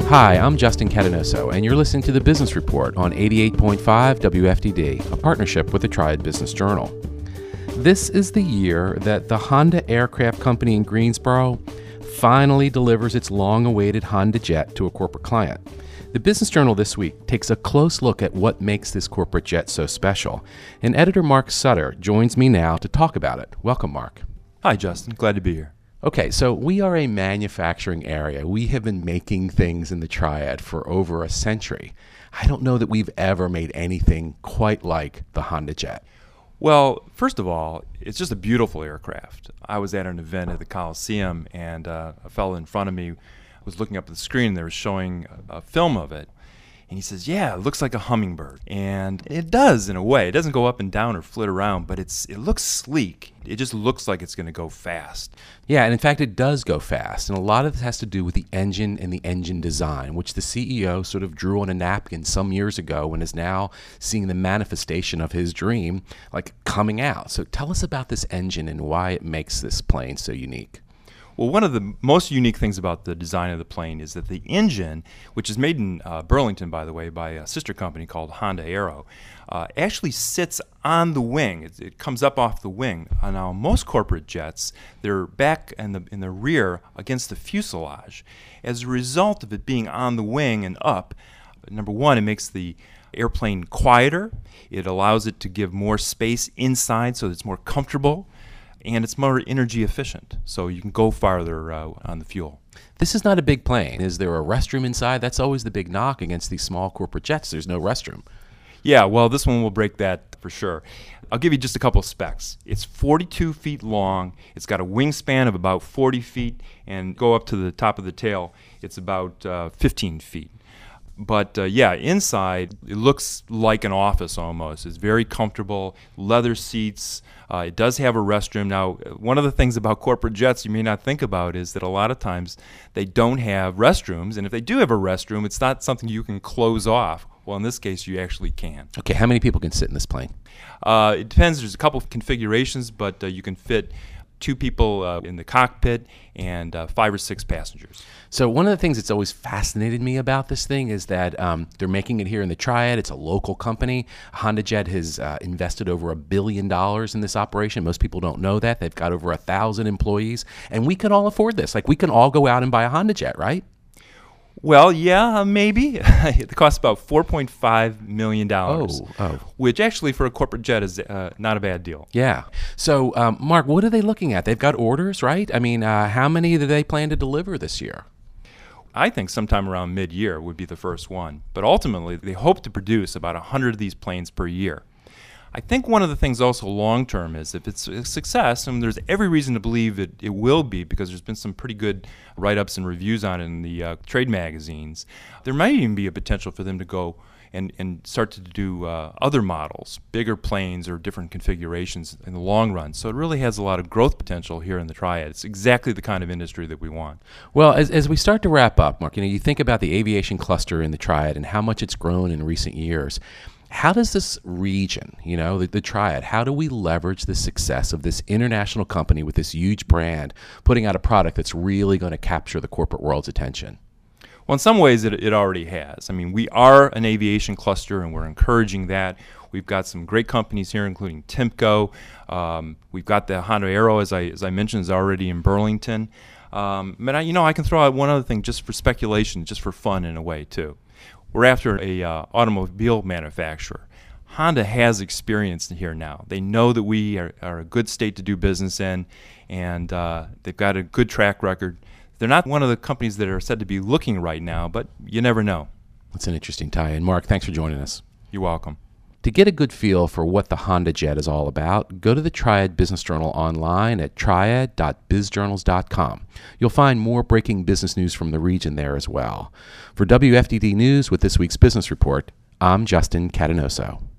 Hi, I'm Justin Catanoso, and you're listening to the Business Report on 88.5 WFDD, a partnership with the Triad Business Journal. This is the year that the Honda Aircraft Company in Greensboro finally delivers its long-awaited Honda jet to a corporate client. The Business Journal this week takes a close look at what makes this corporate jet so special, and editor Mark Sutter joins me now to talk about it. Welcome, Mark. Hi, Justin. Glad to be here. Okay, so we are a manufacturing area. We have been making things in the Triad for over a century. I don't know that we've ever made anything quite like the Honda jet. Well, first of all, it's just a beautiful aircraft. I was at an event at the Coliseum, and a fellow in front of me was looking up at the screen, and they were showing a film of it. And he says, yeah, it looks like a hummingbird. And it does in a way. It doesn't go up and down or flit around, but it looks sleek. It just looks like it's going to go fast. Yeah, and in fact, it does go fast. And a lot of this has to do with the engine and the engine design, which the CEO sort of drew on a napkin some years ago and is now seeing the manifestation of his dream, like coming out. So tell us about this engine and why it makes this plane so unique. Well, one of the most unique things about the design of the plane is that the engine, which is made in Burlington, by the way, by a sister company called Honda Aero, actually sits on the wing. It comes up off the wing. Now, most corporate jets, they're back in the rear against the fuselage. As a result of it being on the wing and up, number one, it makes the airplane quieter. It allows it to give more space inside so that it's more comfortable. And it's more energy efficient, so you can go farther on the fuel. This is not a big plane. Is there a restroom inside? That's always the big knock against these small corporate jets. There's no restroom. Yeah, well, this one will break that for sure. I'll give you just a couple of specs. It's 42 feet long. It's got a wingspan of about 40 feet, and go up to the top of the tail, it's about 15 feet. But inside, it looks like an office almost. It's very comfortable, leather seats. It does have a restroom. Now, one of the things about corporate jets you may not think about is that a lot of times they don't have restrooms. And if they do have a restroom, it's not something you can close off. Well, in this case, you actually can. Okay, how many people can sit in this plane? It depends. There's a couple of configurations, but you can fit 2 people in the cockpit and 5 or 6 passengers. So one of the things that's always fascinated me about this thing is that they're making it here in the Triad. It's a local company. HondaJet has invested over $1 billion in this operation. Most people don't know that. They've got over 1,000 employees. And we can all afford this. Like, we can all go out and buy a HondaJet, right? Well, yeah, maybe. It costs about $4.5 million, which actually for a corporate jet is not a bad deal. Yeah. So, Mark, what are they looking at? They've got orders, right? I mean, how many do they plan to deliver this year? I think sometime around mid-year would be the first one. But ultimately, they hope to produce about 100 of these planes per year. I think one of the things also long-term is if it's a success, and there's every reason to believe it will be because there's been some pretty good write-ups and reviews on it in the trade magazines, there might even be a potential for them to go and start to do other models, bigger planes or different configurations in the long run. So it really has a lot of growth potential here in the Triad. It's exactly the kind of industry that we want. Well, as we start to wrap up, Mark, you think about the aviation cluster in the Triad and how much it's grown in recent years. How does this region, the Triad, how do we leverage the success of this international company with this huge brand putting out a product that's really going to capture the corporate world's attention? Well, in some ways, it already has. I mean, we are an aviation cluster, and we're encouraging that. We've got some great companies here, including Timco. We've got the Honda Aero, as I mentioned, is already in Burlington. But I can throw out one other thing just for speculation, just for fun in a way, too. We're after a automobile manufacturer. Honda has experience here now. They know that we are a good state to do business in, and they've got a good track record. They're not one of the companies that are said to be looking right now, but you never know. That's an interesting tie-in. Mark, thanks for joining us. You're welcome. To get a good feel for what the Honda Jet is all about, go to the Triad Business Journal online at triad.bizjournals.com. You'll find more breaking business news from the region there as well. For WFDD News with this week's Business Report, I'm Justin Catanoso.